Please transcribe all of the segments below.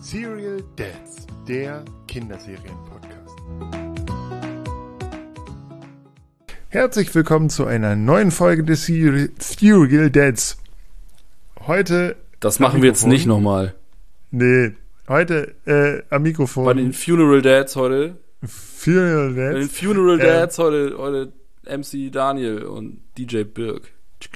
Serial Dads, der Kinderserien-Podcast. Herzlich willkommen zu einer neuen Folge des Serial Dads. Heute... Das machen wir jetzt nicht nochmal. Nee, heute am Mikrofon. Bei den Funeral Dads heute. Funeral Dads? Bei den Funeral Dads heute MC Daniel und DJ Birk.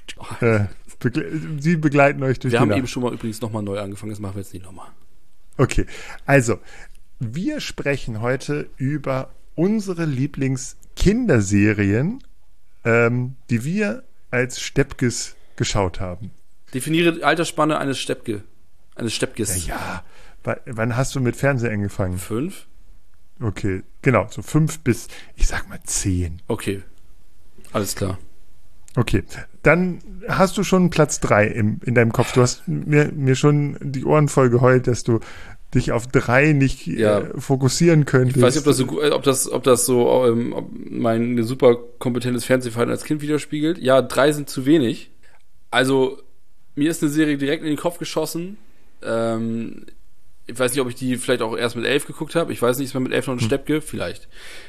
Sie begleiten euch durch die Nacht. Wir haben eben schon mal übrigens nochmal neu angefangen, das machen wir jetzt nicht nochmal. Okay, also, wir sprechen heute über unsere Lieblings-Kinderserien, die wir als Steppkes geschaut haben. Definiere die Altersspanne eines Steppkes. Ja. Wann hast du mit Fernsehen angefangen? 5? Okay, genau, so 5 bis, ich sag mal 10. Okay, alles klar. Okay, dann hast du schon Platz 3 in deinem Kopf. Du hast mir schon die Ohren voll geheult, dass du dich auf 3 nicht fokussieren könntest. Ich weiß nicht, ob das so mein super kompetentes Fernsehverhalten als Kind widerspiegelt. Ja, 3 sind zu wenig. Also, mir ist eine Serie direkt in den Kopf geschossen. Ich weiß nicht, ob ich die vielleicht auch erst mit 11 geguckt habe. Ich weiß nicht, ist man mit 11 noch ein Steppke? Vielleicht.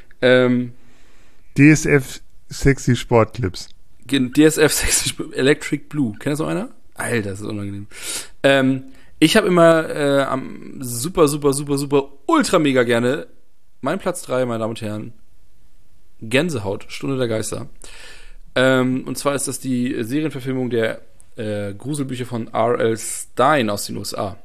DSF Sexy Sportclips. DSF Sexy Electric Blue. Kennt das noch einer? Alter, das ist unangenehm. Ich habe immer super, ultra mega gerne mein Platz 3, meine Damen und Herren, Gänsehaut, Stunde der Geister. Und zwar ist das die Serienverfilmung der Gruselbücher von R.L. Stine aus den USA.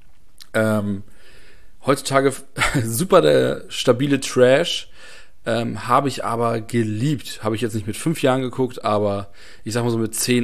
Heutzutage super der stabile Trash. Habe ich aber geliebt. Habe ich jetzt nicht mit 5 Jahren geguckt, aber ich sag mal so mit 10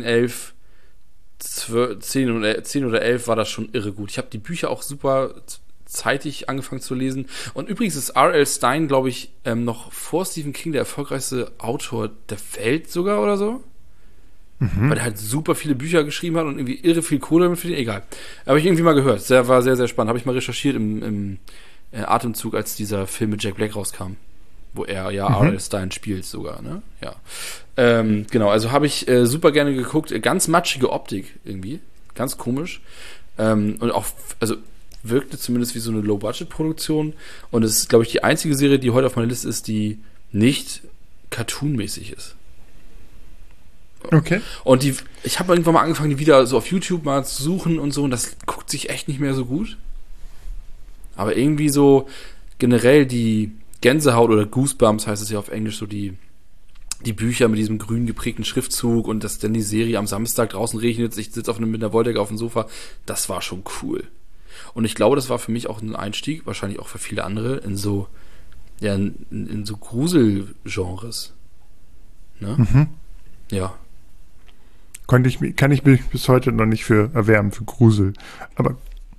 oder 11 war das schon irre gut. Ich habe die Bücher auch super zeitig angefangen zu lesen. Und übrigens ist R.L. Stine, glaube ich, noch vor Stephen King der erfolgreichste Autor der Welt sogar oder so. Mhm. Weil er halt super viele Bücher geschrieben hat und irgendwie irre viel Kohle damit verdient. Egal. Habe ich irgendwie mal gehört. War sehr, sehr spannend. Habe ich mal recherchiert im Atemzug, als dieser Film mit Jack Black rauskam. Wo er R.L. Stine spielt sogar, ne? Ja. Genau, also habe ich super gerne geguckt. Ganz matschige Optik irgendwie. Ganz komisch. Und auch, also wirkte zumindest wie so eine Low-Budget-Produktion. Und es ist, glaube ich, die einzige Serie, die heute auf meiner Liste ist, die nicht cartoonmäßig ist. Okay. Und ich habe irgendwann mal angefangen, die wieder so auf YouTube mal zu suchen und so. Und das guckt sich echt nicht mehr so gut. Aber irgendwie so generell die Gänsehaut oder Goosebumps heißt es ja auf Englisch, so die Bücher mit diesem grün geprägten Schriftzug und dass dann die Serie am Samstag draußen regnet, ich sitze mit einer Wolldecke auf dem Sofa, das war schon cool. Und ich glaube, das war für mich auch ein Einstieg, wahrscheinlich auch für viele andere, in so Gruselgenres. Ne? Mhm. Ja. Kann ich mich bis heute noch nicht für erwärmen, für Grusel. Aber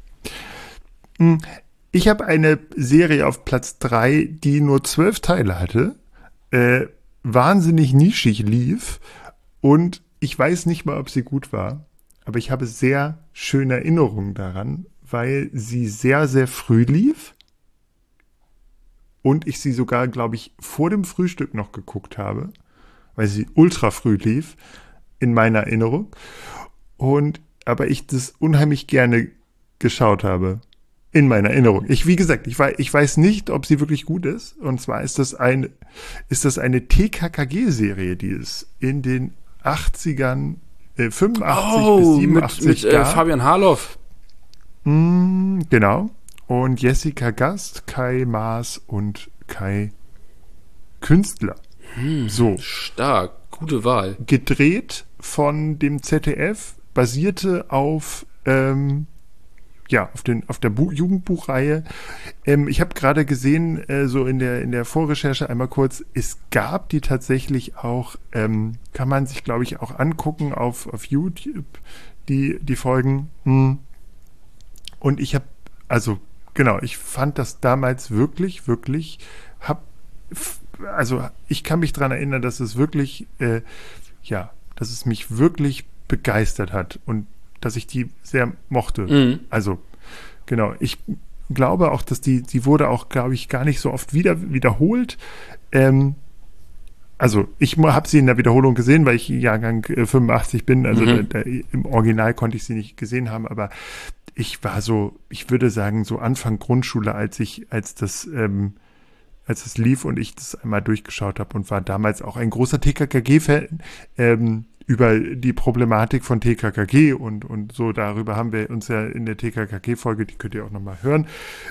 ich habe eine Serie auf Platz 3, die nur 12 Teile hatte, wahnsinnig nischig lief und ich weiß nicht mal, ob sie gut war, aber ich habe sehr schöne Erinnerungen daran, weil sie sehr, sehr früh lief und ich sie sogar, glaube ich, vor dem Frühstück noch geguckt habe, weil sie ultra früh lief in meiner Erinnerung aber ich das unheimlich gerne geschaut habe. In meiner Erinnerung. Wie gesagt, ich weiß nicht, ob sie wirklich gut ist. Und zwar ist das eine TKKG-Serie, die es in den 80ern, 85 bis 87 mit Fabian Harloff. Genau. Und Jessica Gast, Kai Maas und Kai Künstler. So. Stark. Gute Wahl. Gedreht von dem ZDF, basierte auf auf der Jugendbuchreihe. Ich habe gerade gesehen, so in der Vorrecherche einmal kurz, es gab die tatsächlich auch, kann man sich, glaube ich, auch angucken auf YouTube, die Folgen. Und ich habe, ich fand das damals wirklich, ich kann mich daran erinnern, dass es wirklich, dass es mich wirklich begeistert hat und dass ich die sehr mochte. Mhm. Also, genau. Ich glaube auch, dass die wurde auch, glaube ich, gar nicht so oft wiederholt. Ich habe sie in der Wiederholung gesehen, weil ich Jahrgang 85 bin. Also im Original konnte ich sie nicht gesehen haben. Aber ich war so, ich würde sagen, so Anfang Grundschule, als das lief und ich das einmal durchgeschaut habe und war damals auch ein großer TKKG-Fan, über die Problematik von TKKG und so, darüber haben wir uns ja in der TKKG-Folge, die könnt ihr auch nochmal hören,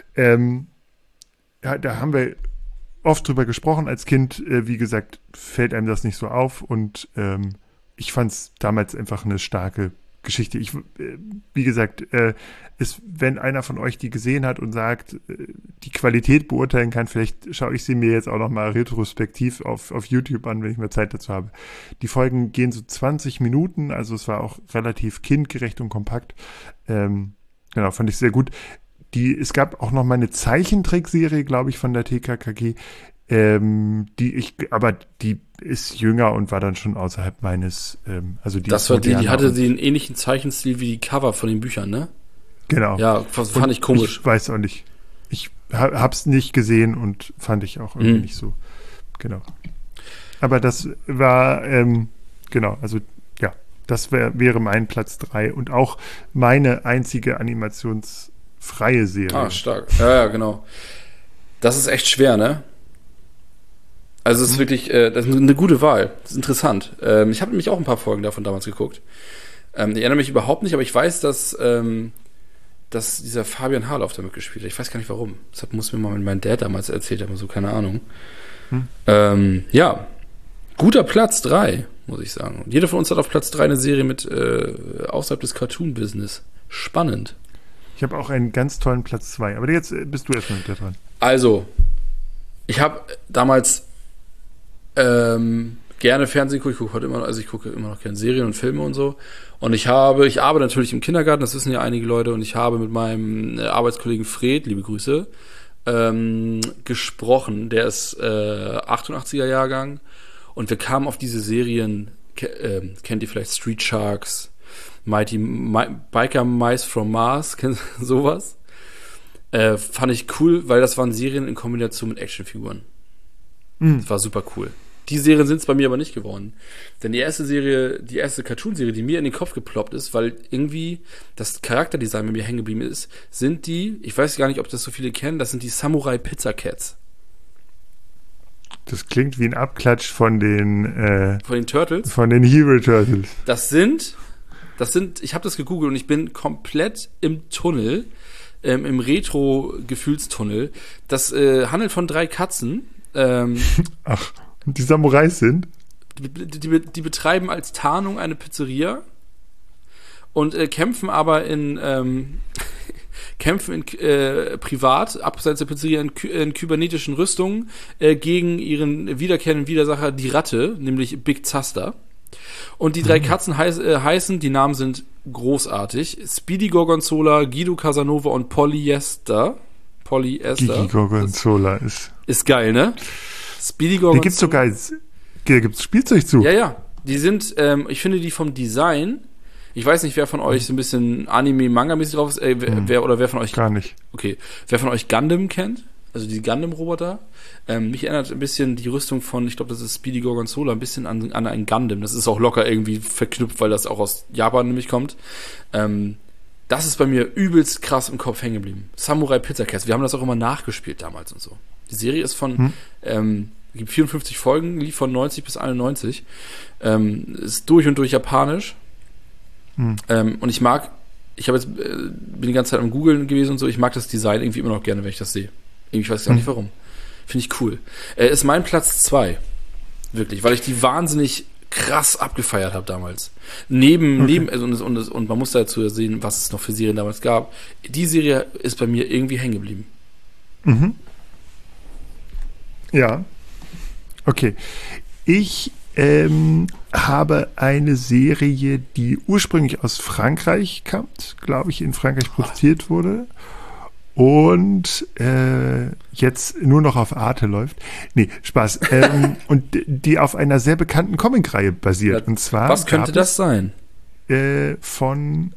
ja, da haben wir oft drüber gesprochen als Kind, wie gesagt, fällt einem das nicht so auf und ich fand es damals einfach eine starke Geschichte. Wie gesagt, wenn einer von euch die gesehen hat und sagt, die Qualität beurteilen kann, vielleicht schaue ich sie mir jetzt auch nochmal retrospektiv auf YouTube an, wenn ich mehr Zeit dazu habe. Die Folgen gehen so 20 Minuten, also es war auch relativ kindgerecht und kompakt. Genau, fand ich sehr gut. Es gab auch noch mal eine Zeichentrickserie, glaube ich, von der TKKG, aber die ist jünger und war dann schon außerhalb meines, also die Das war die hatte den ähnlichen Zeichenstil wie die Cover von den Büchern, ne? Genau. Ja, fand ich komisch. Ich weiß auch nicht. Ich hab's nicht gesehen und fand ich auch irgendwie nicht so. Genau. Aber das war, genau, also ja, das wäre mein Platz 3 und auch meine einzige animationsfreie Serie. Ah, stark. Ja, genau. Das ist echt schwer, ne? Also es ist wirklich das ist eine gute Wahl. Das ist interessant. Ich habe nämlich auch ein paar Folgen davon damals geguckt. Ich erinnere mich überhaupt nicht, aber ich weiß, dass dieser Fabian Harloff damit gespielt hat. Ich weiß gar nicht warum. Das muss mir mal mein Dad damals erzählt haben, so keine Ahnung. Ja, guter Platz 3, muss ich sagen. Und jeder von uns hat auf Platz 3 eine Serie mit außerhalb des Cartoon-Business. Spannend. Ich habe auch einen ganz tollen Platz 2. Aber jetzt bist du erstmal wieder dran. Also, ich habe damals gerne Fernsehen geguckt. Ich gucke immer noch gerne Serien und Filme und so. Und ich arbeite natürlich im Kindergarten, das wissen ja einige Leute, und ich habe mit meinem Arbeitskollegen Fred, liebe Grüße, gesprochen. Der ist 88er Jahrgang und wir kamen auf diese Serien, kennt ihr vielleicht Street Sharks, Biker Mice from Mars, kennt ihr sowas? Fand ich cool, weil das waren Serien in Kombination mit Actionfiguren. Das war super cool. Die Serien sind es bei mir aber nicht geworden. Denn die erste Cartoon-Serie, die mir in den Kopf geploppt ist, weil irgendwie das Charakterdesign bei mir hängen geblieben ist, sind ich weiß gar nicht, ob das so viele kennen, das sind die Samurai Pizza Cats. Das klingt wie ein Abklatsch von den Turtles? Von den Hero Turtles. Das sind, ich habe das gegoogelt und ich bin komplett im Tunnel, im Retro-Gefühlstunnel. Das handelt von 3 Katzen. Ach, die Samurais sind? Die betreiben als Tarnung eine Pizzeria und kämpfen aber privat, abseits der Pizzeria, in kybernetischen Rüstungen gegen ihren wiederkehrenden Widersacher, die Ratte, nämlich Big Zaster. Und die 3 Katzen heißen, die Namen sind großartig, Speedy Gorgonzola, Guido Casanova und Polyester. Gigi Gorgonzola ist geil, ne? Speedy Gorgonzola. Da gibt's Spielzeug zu. Ja. Die sind, ich finde die vom Design, ich weiß nicht, wer von euch so ein bisschen Anime-Manga-mäßig drauf ist, wer von euch... Gar nicht. Okay. Wer von euch Gundam kennt? Also die Gundam-Roboter? Mich erinnert ein bisschen die Rüstung von, ich glaube, das ist Speedy Gorgonzola, ein bisschen an ein Gundam. Das ist auch locker irgendwie verknüpft, weil das auch aus Japan nämlich kommt. Das ist bei mir übelst krass im Kopf hängen geblieben. Samurai Pizza Cats. Wir haben das auch immer nachgespielt damals und so. Die Serie ist gibt 54 Folgen, lief von 90 bis 91. Ist durch und durch japanisch. Und ich bin die ganze Zeit am Googlen gewesen und so. Ich mag das Design irgendwie immer noch gerne, wenn ich das sehe. Ich weiß gar nicht warum. Finde ich cool. Ist mein Platz 2. Wirklich, weil ich die wahnsinnig krass abgefeiert habe damals. Und man muss dazu sehen, was es noch für Serien damals gab. Die Serie ist bei mir irgendwie hängen geblieben. Ja. Okay. Ich habe eine Serie, die ursprünglich aus Frankreich kam, glaube ich, in Frankreich produziert wurde und jetzt nur noch auf Arte läuft. Nee, Spaß. Und die auf einer sehr bekannten Comicreihe basiert. Ja, und zwar was könnte das sein? Von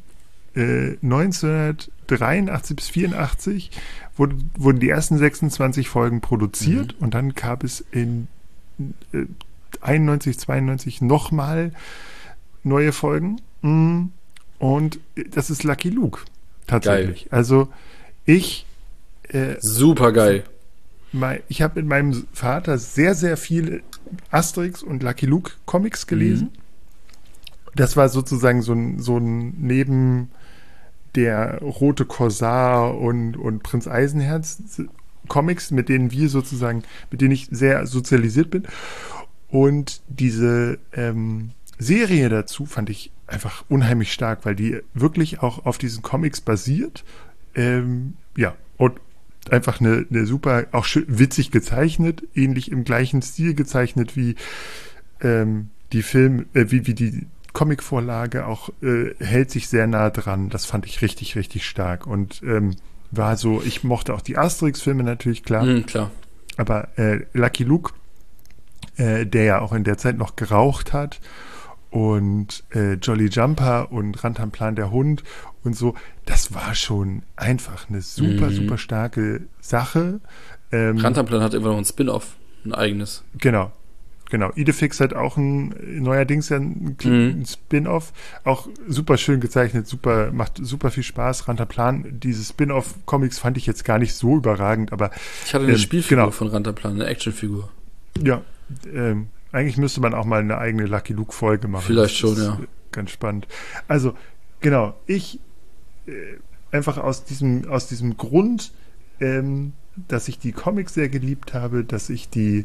1983 bis 84 wurden die ersten 26 Folgen produziert und dann gab es in 91, 92 nochmal neue Folgen. Und das ist Lucky Luke. Tatsächlich. Geil. Also ich Super geil. ich habe mit meinem Vater sehr, sehr viele Asterix und Lucky Luke Comics gelesen. Das war sozusagen so ein neben der Rote Korsar und Prinz Eisenherz Comics, mit denen ich sehr sozialisiert bin. Und diese Serie dazu fand ich einfach unheimlich stark, weil die wirklich auch auf diesen Comics basiert. Ja, und einfach eine super, auch schön, witzig gezeichnet, ähnlich im gleichen Stil gezeichnet wie wie die Comicvorlage auch hält sich sehr nah dran. Das fand ich richtig, richtig stark. Und war so, ich mochte auch die Asterix-Filme natürlich, klar. Klar. Aber Lucky Luke, der ja auch in der Zeit noch geraucht hat, und Jolly Jumper und Rantanplan der Hund und so, das war schon einfach eine super, super starke Sache. Rantanplan hat immer noch ein Spin-off, ein eigenes. Genau. Idefix hat auch neuerdings ja ein Spin-off, auch super schön gezeichnet, macht super viel Spaß. Rantanplan, diese Spin-off-Comics fand ich jetzt gar nicht so überragend, aber ich hatte eine Spielfigur von Rantanplan, eine Actionfigur. Ja, eigentlich müsste man auch mal eine eigene Lucky Luke-Folge machen. Vielleicht schon, ja. Ganz spannend. Also, genau, ich einfach aus diesem Grund, dass ich die Comics sehr geliebt habe, dass ich die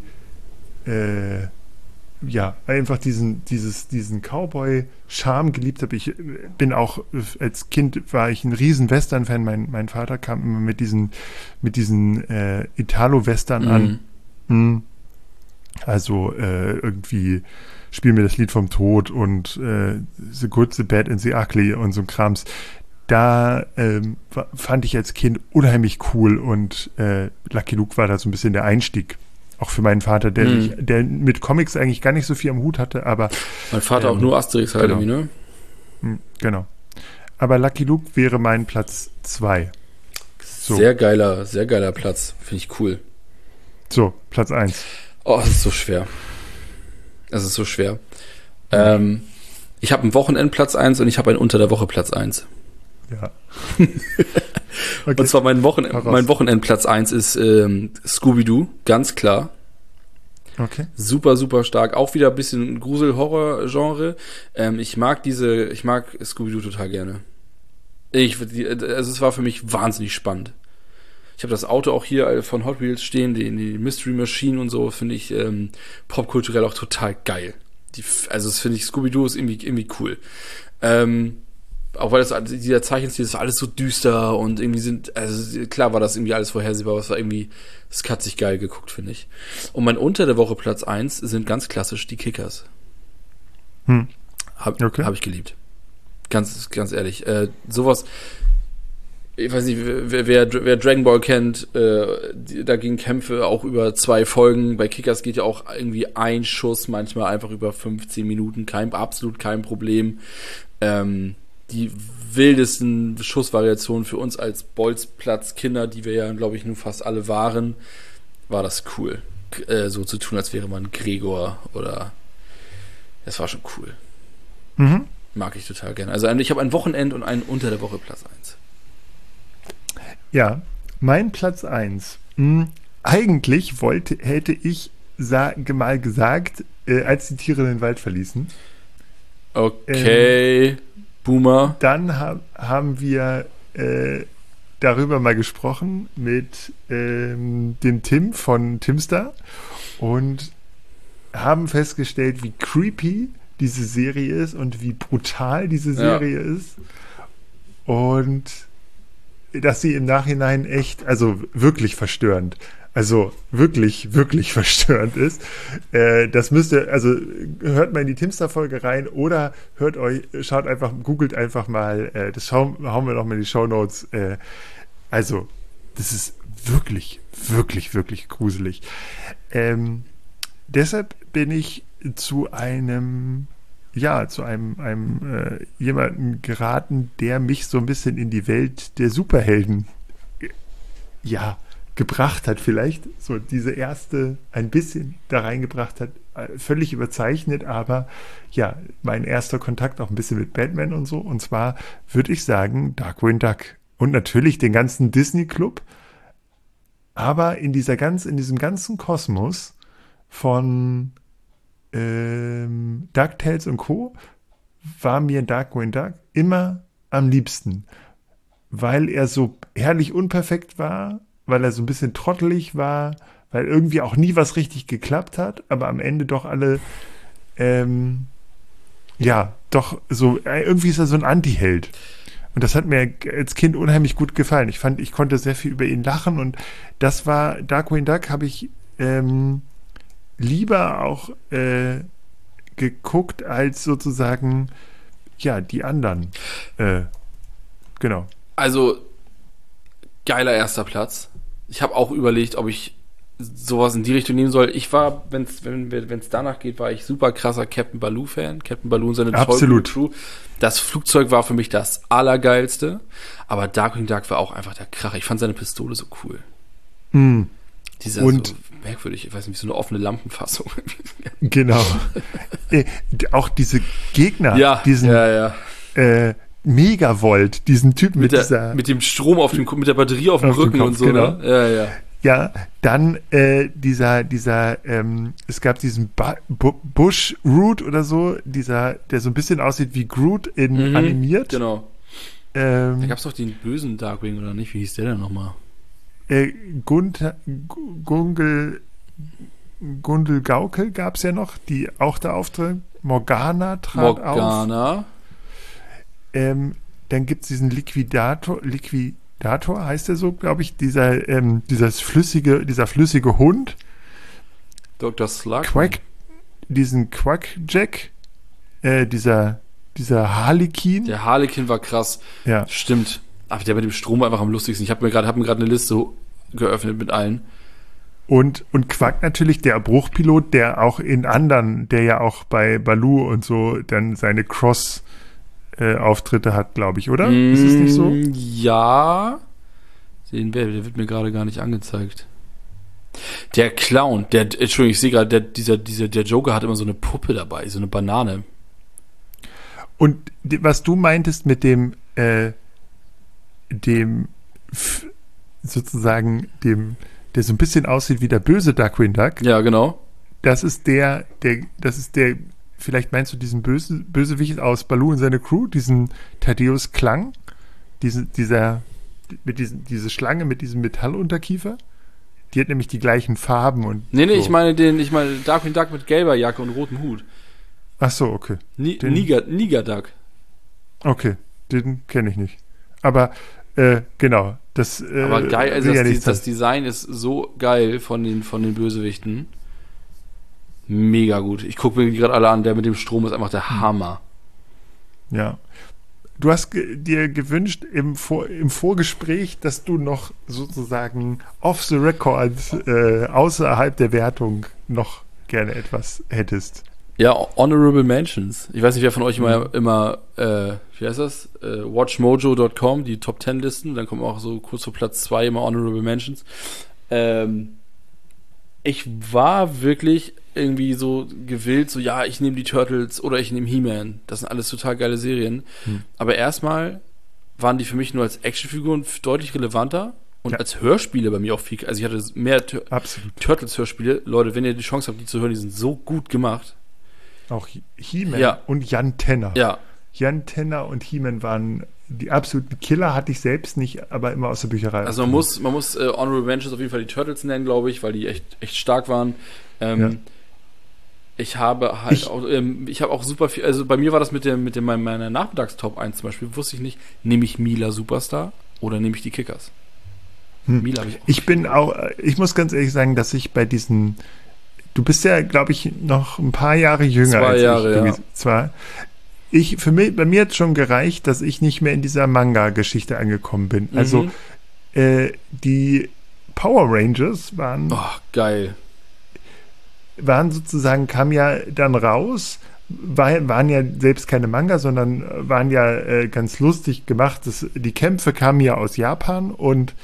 einfach diesen Cowboy-Charme geliebt habe. Ich bin auch, als Kind war ich ein riesen Western-Fan. Mein Vater kam immer mit diesen Italo-Western an. Also irgendwie Spiel mir das Lied vom Tod und The Good, The Bad and The Ugly und so ein Krams. Da fand ich als Kind unheimlich cool, und Lucky Luke war da so ein bisschen der Einstieg. Auch für meinen Vater, der mit Comics eigentlich gar nicht so viel am Hut hatte, aber mein Vater auch nur Asterix halt irgendwie, ne? Genau. Aber Lucky Luke wäre mein Platz 2. So. Sehr geiler Platz. Finde ich cool. So, Platz 1. Oh, es ist so schwer. Ich habe einen Wochenendplatz 1 und ich habe einen unter der Woche Platz 1. Ja. Okay. Und zwar mein Wochenendplatz 1 ist Scooby-Doo, ganz klar. Okay. Super, super stark. Auch wieder ein bisschen Grusel-Horror-Genre. Ich mag Scooby-Doo total gerne. Es war für mich wahnsinnig spannend. Ich habe das Auto auch hier von Hot Wheels stehen, die Mystery Machine und so, finde ich popkulturell auch total geil. Das finde ich, Scooby-Doo ist irgendwie cool. Auch weil dieser Zeichenstil, das war alles so düster und irgendwie klar war das irgendwie alles vorhersehbar, aber es war irgendwie, das hat sich geil geguckt, finde ich. Und mein unter der Woche Platz 1 sind ganz klassisch die Kickers. Hab ich geliebt. Ganz, ganz ehrlich. Sowas, ich weiß nicht, wer Dragon Ball kennt, da gingen Kämpfe auch über 2 Folgen. Bei Kickers geht ja auch irgendwie ein Schuss, manchmal einfach über 15 Minuten, absolut kein Problem. Die wildesten Schussvariationen für uns als Bolzplatz-Kinder, die wir ja, glaube ich, nun fast alle waren, war das cool. So zu tun, als wäre man Gregor oder... Das war schon cool. Mag ich total gerne. Also ich habe ein Wochenend und einen unter der Woche Platz 1. Ja, mein Platz 1. Eigentlich hätte ich mal gesagt, als die Tiere den Wald verließen. Okay, Boomer. Dann haben wir darüber mal gesprochen mit dem Tim von Timstar und haben festgestellt, wie creepy diese Serie ist und wie brutal diese Serie ist. Und dass sie im Nachhinein echt, also wirklich verstörend, also wirklich, wirklich verstörend ist. Das hört mal in die Timstar-Folge rein oder googelt einfach mal, das hauen wir noch mal in die Shownotes. Also, das ist wirklich, wirklich, wirklich gruselig. Deshalb bin ich zu einem jemanden geraten, der mich so ein bisschen in die Welt der Superhelden gebracht hat, vielleicht so diese erste ein bisschen da reingebracht hat, völlig überzeichnet, aber ja, mein erster Kontakt auch ein bisschen mit Batman und so, und zwar würde ich sagen Darkwing Duck. und natürlich den ganzen Disney-Club. Aber in diesem ganzen Kosmos von DuckTales und Co. war mir Darkwing Duck immer am liebsten, weil er so herrlich unperfekt war, weil er so ein bisschen trottelig war, weil irgendwie auch nie was richtig geklappt hat, aber am Ende doch alle, doch so, irgendwie ist er so ein Anti-Held. Und das hat mir als Kind unheimlich gut gefallen. Ich fand, ich konnte sehr viel über ihn lachen und das war, Darkwing Duck habe ich lieber auch geguckt als sozusagen, ja, die anderen. Genau. Also, geiler erster Platz. Ich habe auch überlegt, ob ich sowas in die Richtung nehmen soll. Ich war, wenn es danach geht, war ich super krasser Captain Baloo-Fan. Captain Baloo und seine Absolut. Crew. Das Flugzeug war für mich das Allergeilste, aber Darkwing Duck war auch einfach der Kracher. Ich fand seine Pistole so cool. Mm. Dieser Und so merkwürdig, ich weiß nicht, so eine offene Lampenfassung. genau. Auch diese Gegner, Ja, diesen ja. Megavolt, diesen Typen mit dem Strom mit der Batterie auf dem Rücken Kopf, und so, genau. ne? Ja. Ja, dann es gab diesen Bush Root oder so, der so ein bisschen aussieht wie Groot in animiert. Genau. Da gab es doch den bösen Darkwing, oder nicht? Wie hieß der denn nochmal? Gundel Gaukel gab es ja noch, die auch da auftritt. Morgana trat auf. Dann gibt es diesen Liquidator heißt der so, glaube ich, dieser flüssige Hund. Dr. Slug. Diesen Quackjack, dieser Harlekin. Der Harlekin war krass. Ja. Stimmt. Aber der mit dem Strom war einfach am lustigsten. Ich habe mir gerade eine Liste geöffnet mit allen. Und Quack natürlich, der Bruchpilot, der auch in anderen, der ja auch bei Baloo und so dann seine Auftritte hat, glaube ich, oder? Ist es nicht so? Ja. Der wird mir gerade gar nicht angezeigt. Der Clown, Entschuldigung, ich sehe gerade, der Joker hat immer so eine Puppe dabei, so eine Banane. Und was du meintest mit dem sozusagen der so ein bisschen aussieht wie der böse Darkwing Duck. Ja, genau. Das ist der, vielleicht meinst du diesen Bösewicht aus Baloo und seine Crew, diesen Thaddeus Klang, diese Schlange mit diesem Metallunterkiefer. Die hat nämlich die gleichen Farben und. Nee, so. ich meine Darkwing Duck mit gelber Jacke und rotem Hut. Ach so, okay. Niger Duck. Okay, den kenne ich nicht. Aber genau, aber geil, also das Design ist so geil von den Bösewichten. Mega gut. Ich gucke mir die gerade alle an, der mit dem Strom ist einfach der Hammer. Ja. Du hast dir gewünscht im Vorgespräch, dass du noch sozusagen off the record, außerhalb der Wertung noch gerne etwas hättest. Ja, Honorable Mentions. Ich weiß nicht, wer von euch immer wie heißt das? Watchmojo.com, die Top 10 Listen. Dann kommen auch so kurz vor Platz 2 immer Honorable Mentions. Ich war wirklich irgendwie so gewillt, so ja, ich nehme die Turtles oder ich nehme He-Man. Das sind alles total geile Serien. Aber erstmal waren die für mich nur als Actionfiguren deutlich relevanter und als Hörspiele bei mir auch viel. Also ich hatte mehr Turtles-Hörspiele. Leute, wenn ihr die Chance habt, die zu hören, die sind so gut gemacht. Auch He-Man und Jan Tenner. Ja. Jan Tenner und He-Man waren die absoluten Killer, hatte ich selbst nicht, aber immer aus der Bücherei. Also man muss Honorable Mentions auf jeden Fall die Turtles nennen, glaube ich, weil die echt stark waren. Ich habe auch super viel, also bei mir war das mit meiner Nachmittagstop 1 zum Beispiel, wusste ich nicht, nehme ich Mila Superstar oder nehme ich die Kickers? Mila habe ich ich muss ganz ehrlich sagen, dass ich bei diesen, du bist ja, glaube ich, noch ein paar Jahre jünger als ich. Bei mir hat es schon gereicht, dass ich nicht mehr in dieser Manga-Geschichte angekommen bin. Also die Power Rangers waren geil. Kamen ja dann raus, waren ja selbst keine Manga, sondern waren ja ganz lustig gemacht. Die Kämpfe kamen ja aus Japan und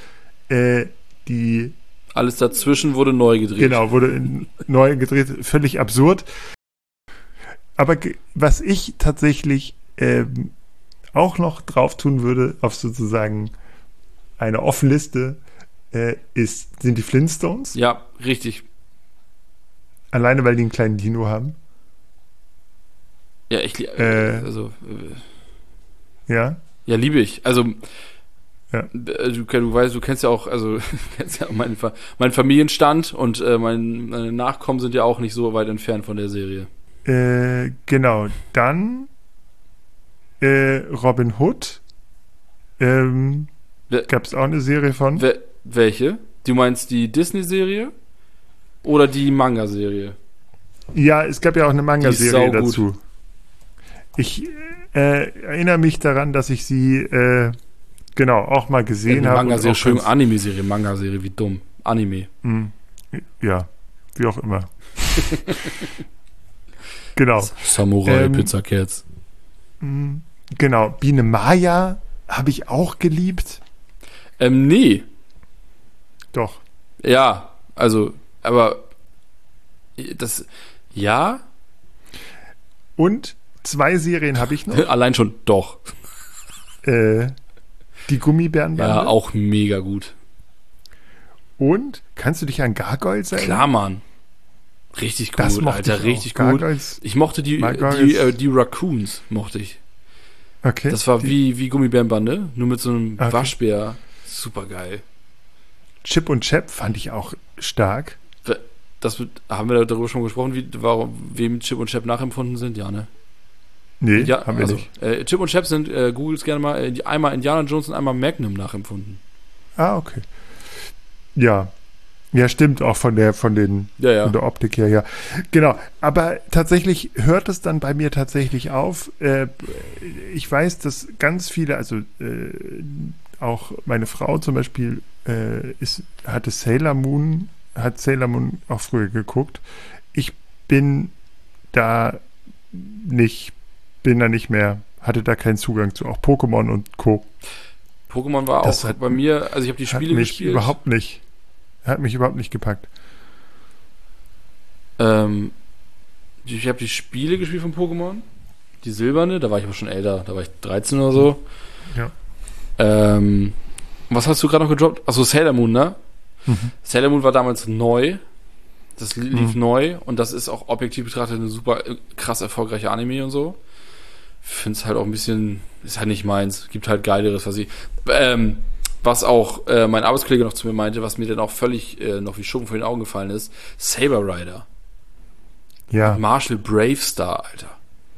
alles dazwischen wurde neu gedreht. Genau, wurde neu gedreht, völlig absurd. Aber was ich tatsächlich auch noch drauf tun würde, auf sozusagen eine Off-Liste sind die Flintstones. Ja, richtig. Alleine, weil die einen kleinen Dino haben. Ja, Ja. Ja, liebe ich. Also, Ja. du weißt, du kennst ja auch, also, kennst ja meinen Familienstand und meine Nachkommen sind ja auch nicht so weit entfernt von der Serie. Genau. Dann Robin Hood. Gab es auch eine Serie von? Welche? Du meinst die Disney-Serie oder die Manga-Serie? Ja, es gab ja auch eine Manga-Serie saugut. dazu. Ich erinnere mich daran, dass ich sie genau auch mal gesehen habe. Manga-Serie, schön Anime-Serie, Manga-Serie, wie dumm. Anime. Ja, wie auch immer. Genau. Samurai, Pizza Cats. Genau. Biene Maya habe ich auch geliebt. Nee. Doch. Ja, also, aber das, ja. Und 2 Serien habe ich noch. Allein schon, doch. Die Gummibärenbande. Ja, auch mega gut. Und, kannst du dich an Gargoyles erinnern? Klar, Mann. Richtig gut, Das mochte Alter, ich richtig auch. gut. Gargoyles, Ich mochte die Raccoons, mochte ich. okay. Das war wie Gummibärenbande, nur mit so einem Okay. Waschbär. Super geil. Chip und Chap fand ich auch stark. Haben wir darüber schon gesprochen, wem Chip und Chap nachempfunden sind? Ja, ne? Nee, Ja, haben wir also, nicht. Chip und Chap sind, googles gerne mal, einmal Indiana Jones und einmal Magnum nachempfunden. Ah, okay. Ja. Ja, stimmt, auch von der Ja, ja. von der Optik her, ja. Genau. Aber tatsächlich hört es dann bei mir tatsächlich auf. Ich weiß, dass ganz viele, also auch meine Frau zum Beispiel hat Sailor Moon auch früher geguckt. Ich bin da nicht mehr, hatte da keinen Zugang zu, auch Pokémon und Co. Pokémon war Das auch hat- bei mir, also ich habe die Hat Spiele mich gespielt. hat mich überhaupt nicht gepackt. Ich habe die Spiele gespielt von Pokémon. Die silberne, da war ich aber schon älter, da war ich 13 oder so. Ja. Was hast du gerade noch gedroppt? Achso, Sailor Moon, ne? Sailor Moon war damals neu. Das lief neu und das ist auch objektiv betrachtet eine super krass erfolgreiche Anime und so. Finde es halt auch ein bisschen, ist halt nicht meins. Gibt halt geileres, was auch mein Arbeitskollege noch zu mir meinte, was mir dann auch völlig noch wie Schuppen vor den Augen gefallen ist. Saber Rider. Ja. Marshall Bravestar, Alter.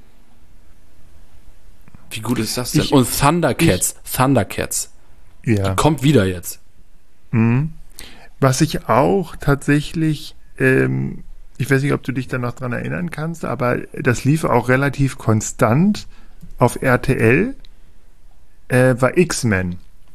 Wie gut ist das denn? Ich- Und Thundercats. Ja. Kommt wieder jetzt. Mhm. Was ich auch tatsächlich, ich weiß nicht, ob du dich da noch dran erinnern kannst, aber das lief auch relativ konstant auf RTL, war X-Men.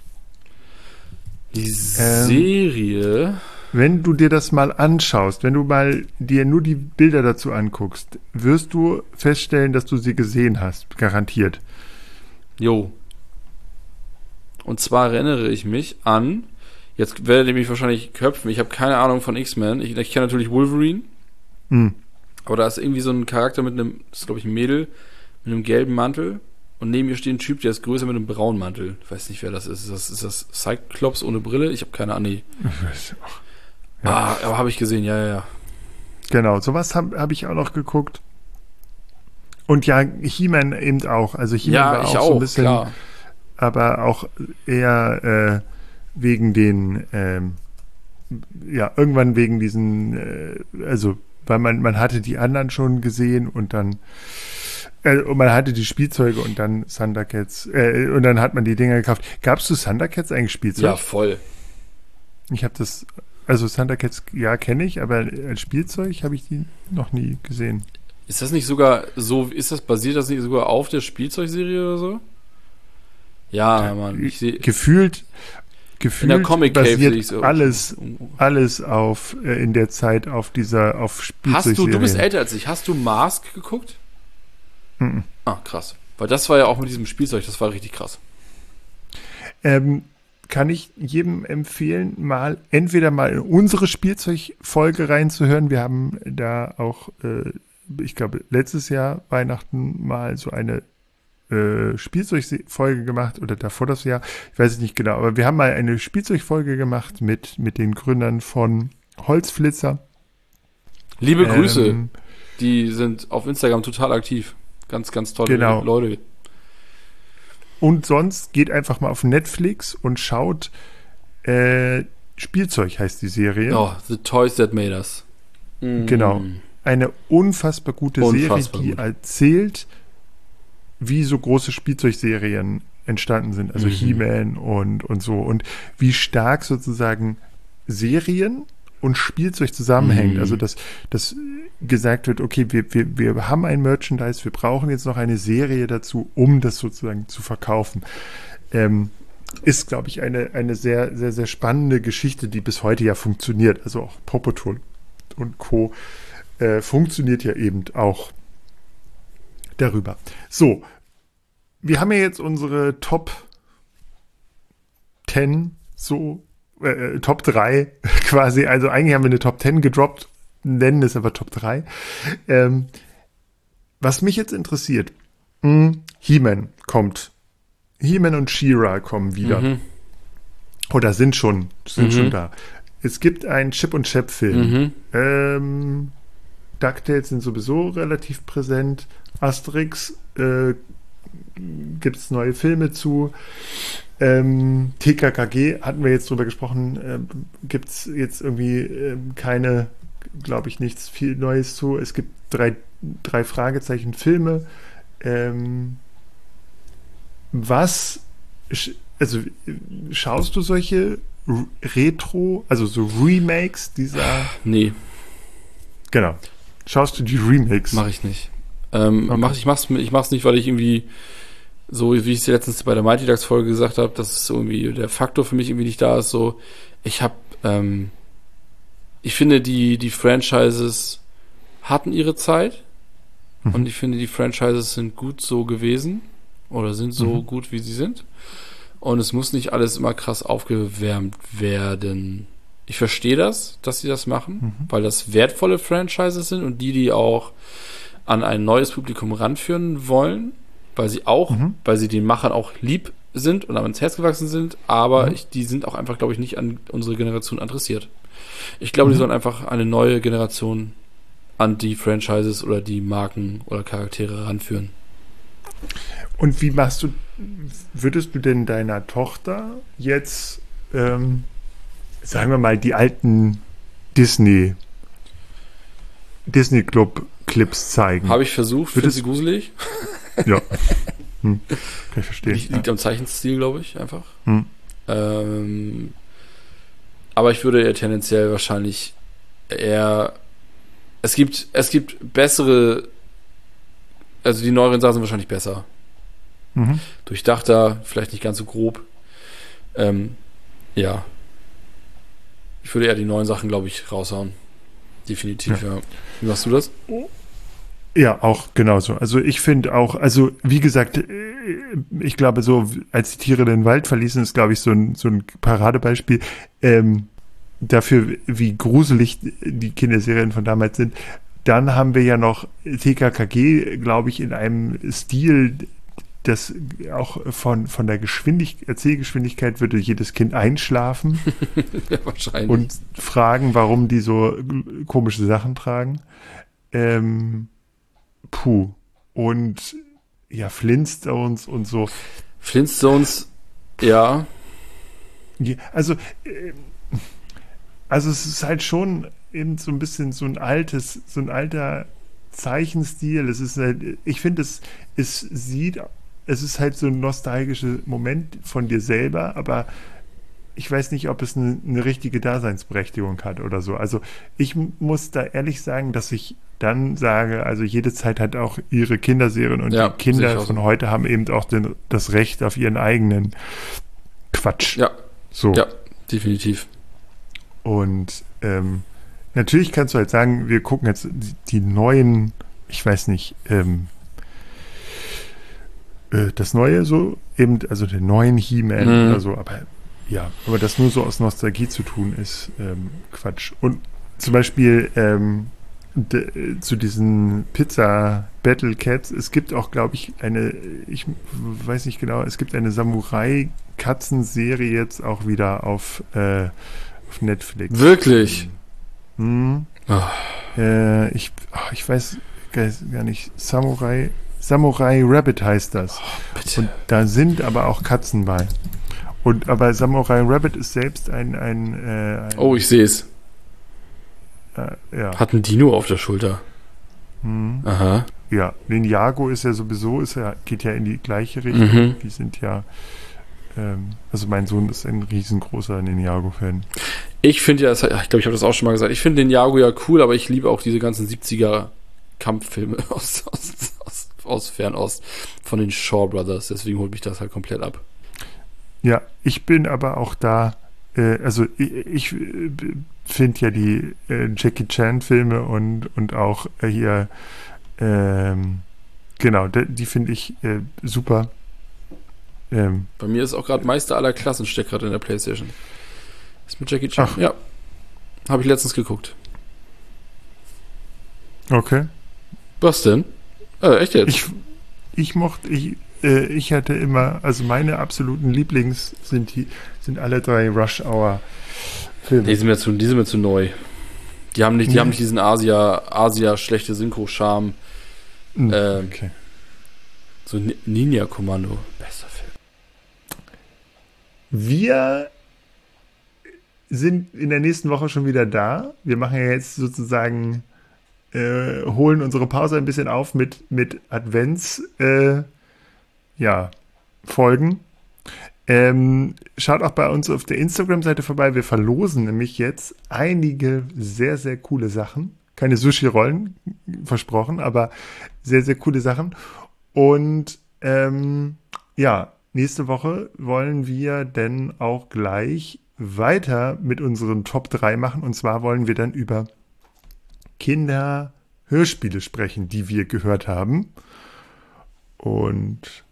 Die Serie. Wenn du dir das mal anschaust, wenn du mal dir nur die Bilder dazu anguckst, wirst du feststellen, dass du sie gesehen hast, garantiert. Jo. Und zwar erinnere ich mich an, jetzt werdet ihr mich wahrscheinlich köpfen, ich habe keine Ahnung von X-Men. Ich kenne natürlich Wolverine, aber da ist irgendwie so ein Charakter mit einem, das ist glaube ich ein Mädel, mit einem gelben Mantel und neben ihr steht ein Typ, der ist größer mit einem braunen Mantel. Ich weiß nicht, wer das ist. Ist das Cyclops ohne Brille? Ich habe keine Ahnung. Nee. Ja. Aber habe ich gesehen, ja. Genau, sowas hab ich auch noch geguckt. Und ja, He-Man eben auch. Also He-Man Ja, war ich auch auch, so ein bisschen, klar. aber auch eher wegen den, irgendwann wegen diesen, also weil man hatte die anderen schon gesehen und dann und man hatte die Spielzeuge und dann Thundercats und dann hat man die Dinger gekauft. Gab's zu Thundercats eigentlich Spielzeug? Ja, voll. Ich habe das, also Thundercats, ja, kenne ich, aber als Spielzeug habe ich die noch nie gesehen. Ist das nicht sogar so, basiert das nicht sogar auf der Spielzeugserie oder so? Ja, Mann, ich sehe. Gefühlt In der Comic Cave sehe basiert ich so. alles auf in der Zeit auf Spielzeugserien. Du bist älter als ich, hast du Mask geguckt? Mhm. Ah, krass. Weil das war ja auch mit diesem Spielzeug, das war richtig krass. Kann ich jedem empfehlen, entweder mal in unsere Spielzeugfolge reinzuhören. Wir haben da auch, ich glaube, letztes Jahr Weihnachten mal so eine Spielzeugfolge gemacht oder davor das Jahr, ich weiß es nicht genau, aber wir haben mal eine Spielzeugfolge gemacht mit den Gründern von Holzflitzer. Liebe Grüße. Die sind auf Instagram total aktiv. Ganz, ganz tolle Leute. Und sonst geht einfach mal auf Netflix und schaut Spielzeug heißt die Serie. Oh, The Toys That Made Us. Genau. Eine unfassbar gute Serie, die erzählt, wie so große Spielzeugserien entstanden sind. Also He-Man und so. Und wie stark sozusagen Serien und Spielzeug zusammenhängt. Also dass gesagt wird, okay, wir haben ein Merchandise, wir brauchen jetzt noch eine Serie dazu, um das sozusagen zu verkaufen. Ist, glaube ich, eine sehr, sehr, sehr spannende Geschichte, die bis heute ja funktioniert. Also auch Paw Patrol und Co. Funktioniert ja eben auch darüber. So, wir haben ja jetzt unsere Top 10, Top 3 quasi. Also eigentlich haben wir eine Top 10 gedroppt, nennen es aber Top 3. Was mich jetzt interessiert, He-Man kommt. He-Man und She-Ra kommen wieder. Oder sind schon da. Es gibt einen Chip und Chap-Film. DuckTales sind sowieso relativ präsent. Asterix gibt es neue Filme zu. TKKG hatten wir jetzt drüber gesprochen. Gibt es jetzt irgendwie keine, glaube ich, nichts viel Neues zu. Es gibt drei Fragezeichen Filme. Also schaust du solche Retro, also so Remakes dieser? Nee. Genau. Schaust du die Remakes? Mach ich nicht. Ich mach's nicht, weil ich irgendwie, so wie ich es letztens bei der Mighty Ducks Folge gesagt habe, dass es irgendwie der Faktor für mich irgendwie nicht da ist. So, ich finde die Franchises hatten ihre Zeit und ich finde die Franchises sind gut so gewesen oder sind so gut, wie sie sind. Und es muss nicht alles immer krass aufgewärmt werden. Ich verstehe das, dass sie das machen, weil das wertvolle Franchises sind und die auch an ein neues Publikum ranführen wollen, weil sie den Machern auch lieb sind und ans Herz gewachsen sind, aber die sind auch einfach, glaube ich, nicht an unsere Generation adressiert. Ich glaube, die sollen einfach eine neue Generation an die Franchises oder die Marken oder Charaktere ranführen. Und wie würdest du denn deiner Tochter jetzt, sagen wir mal, die alten Disney-Club-Clips zeigen? Habe ich versucht, finde sie gruselig. Ja. Kann ich verstehen. Liegt am Zeichenstil, glaube ich, einfach. Aber ich würde tendenziell wahrscheinlich eher. Es gibt bessere. Also die neueren Sachen sind wahrscheinlich besser. Durchdachter, vielleicht nicht ganz so grob. Ja. Ich würde eher die neuen Sachen, glaube ich, raushauen. Definitiv, ja. Wie machst du das? Ja, auch genauso. Also ich finde auch, also wie gesagt, ich glaube so, als die Tiere den Wald verließen, ist, glaube ich, so ein Paradebeispiel dafür, wie gruselig die Kinderserien von damals sind. Dann haben wir ja noch TKKG, glaube ich, in einem Stil, das auch von der Erzählgeschwindigkeit würde jedes Kind einschlafen. Ja, wahrscheinlich. Und fragen, warum die so komische Sachen tragen. Und ja, Flintstones und so. Flintstones, ja. Also es ist halt schon eben so ein bisschen so ein alter Zeichenstil. Es ist halt, ich finde, es ist halt so ein nostalgischer Moment von dir selber, aber ich weiß nicht, ob es eine richtige Daseinsberechtigung hat oder so. Also ich muss da ehrlich sagen, dass ich dann sage, also jede Zeit hat auch ihre Kinderserien und die Kinder von heute haben eben auch das Recht auf ihren eigenen Quatsch. Ja, so. Ja, definitiv. Und natürlich kannst du halt sagen, wir gucken jetzt die neuen, ich weiß nicht, das Neue so, eben, also den neuen He-Man oder so, aber das nur so aus Nostalgie zu tun ist Quatsch. Und zum Beispiel zu diesen Pizza Battle Cats, es gibt auch, glaube ich, ich weiß nicht genau, es gibt eine Samurai-Katzenserie jetzt auch wieder auf Netflix. Wirklich? Hm. Oh. Ich weiß gar nicht, Samurai Rabbit heißt das. Oh, bitte. Und da sind aber auch Katzen bei. Aber Samurai Rabbit ist selbst Oh, ich sehe es. Ja. Hat ein Dino auf der Schulter. Aha. Ja, Ninjago ist ja sowieso, geht ja in die gleiche Richtung. Mhm. Die sind ja, also mein Sohn ist ein riesengroßer Ninjago-Fan. Ich finde ja, ich glaube, ich habe das auch schon mal gesagt, ich finde den Ninjago ja cool, aber ich liebe auch diese ganzen 70er Kampffilme aus Fernost von den Shaw Brothers. Deswegen holt mich das halt komplett ab. Ja, ich bin aber auch da, also ich finde ja die Jackie Chan-Filme und auch hier, genau, die finde ich super. Bei mir ist auch gerade Meister aller Klassen, steckt gerade in der PlayStation. Ist mit Jackie Chan. Ach. Ja. Habe ich letztens geguckt. Okay. Was denn? Echt jetzt? Ich hatte immer, also meine absoluten Lieblings sind alle drei Rush Hour Filme. Die sind mir zu neu. Die haben nicht diesen Asia schlechte Synchro-Charme. Okay. So Ninja-Kommando. Bester Film. Wir sind in der nächsten Woche schon wieder da. Wir machen ja jetzt sozusagen, holen unsere Pause ein bisschen auf mit Advents, Folgen. Schaut auch bei uns auf der Instagram-Seite vorbei. Wir verlosen nämlich jetzt einige sehr, sehr coole Sachen. Keine Sushi-Rollen, versprochen, aber sehr, sehr coole Sachen. Und nächste Woche wollen wir dann auch gleich weiter mit unseren Top 3 machen. Und zwar wollen wir dann über Kinderhörspiele sprechen, die wir gehört haben. Und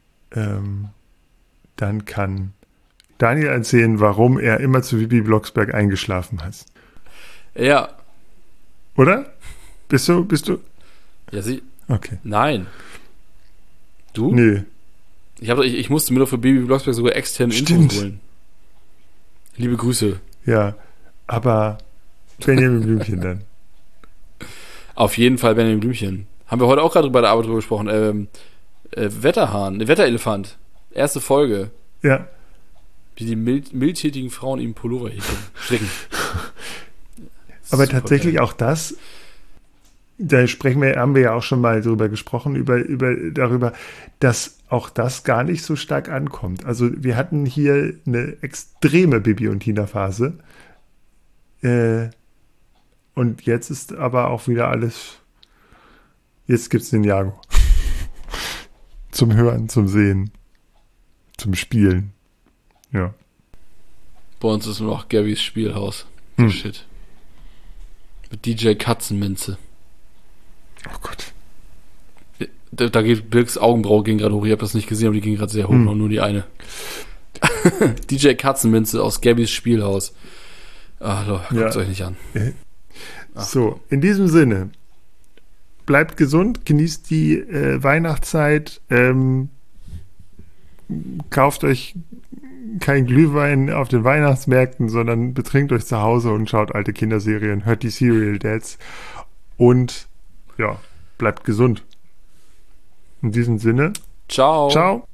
dann kann Daniel erzählen, warum er immer zu Bibi Blocksberg eingeschlafen hat. Ja. Oder? Bist du? Ja, Okay. Nein. Du? Nee. Ich musste mir doch für Baby Blocksberg sogar externe Infos holen. Liebe Grüße. Ja, aber Benjamin Blümchen dann. Auf jeden Fall Benjamin Blümchen. Haben wir heute auch gerade bei der Arbeit drüber gesprochen. Wetterelefant. Erste Folge. Ja. Wie die mildtätigen Frauen ihm Pullover stricken. Aber tatsächlich geil. Auch das, haben wir ja auch schon mal drüber gesprochen, darüber, dass auch das gar nicht so stark ankommt. Also wir hatten hier eine extreme Bibi und Tina Phase. Und jetzt ist aber auch wieder alles, jetzt gibt's den Jago. Zum Hören, zum Sehen, zum Spielen. Ja. Bei uns ist nur noch Gabys Spielhaus. Shit. Mit DJ Katzenminze. Oh Gott. Da geht Birks Augenbraue ging gerade hoch. Ich habe das nicht gesehen, aber die ging gerade sehr hoch. Noch nur die eine. DJ Katzenminze aus Gabys Spielhaus. Ach, Leute, guckt es euch nicht an. So, in diesem Sinne. Bleibt gesund, genießt die Weihnachtszeit. Kauft euch kein Glühwein auf den Weihnachtsmärkten, sondern betrinkt euch zu Hause und schaut alte Kinderserien, hört die Serial Dads und bleibt gesund. In diesem Sinne. Ciao. Ciao.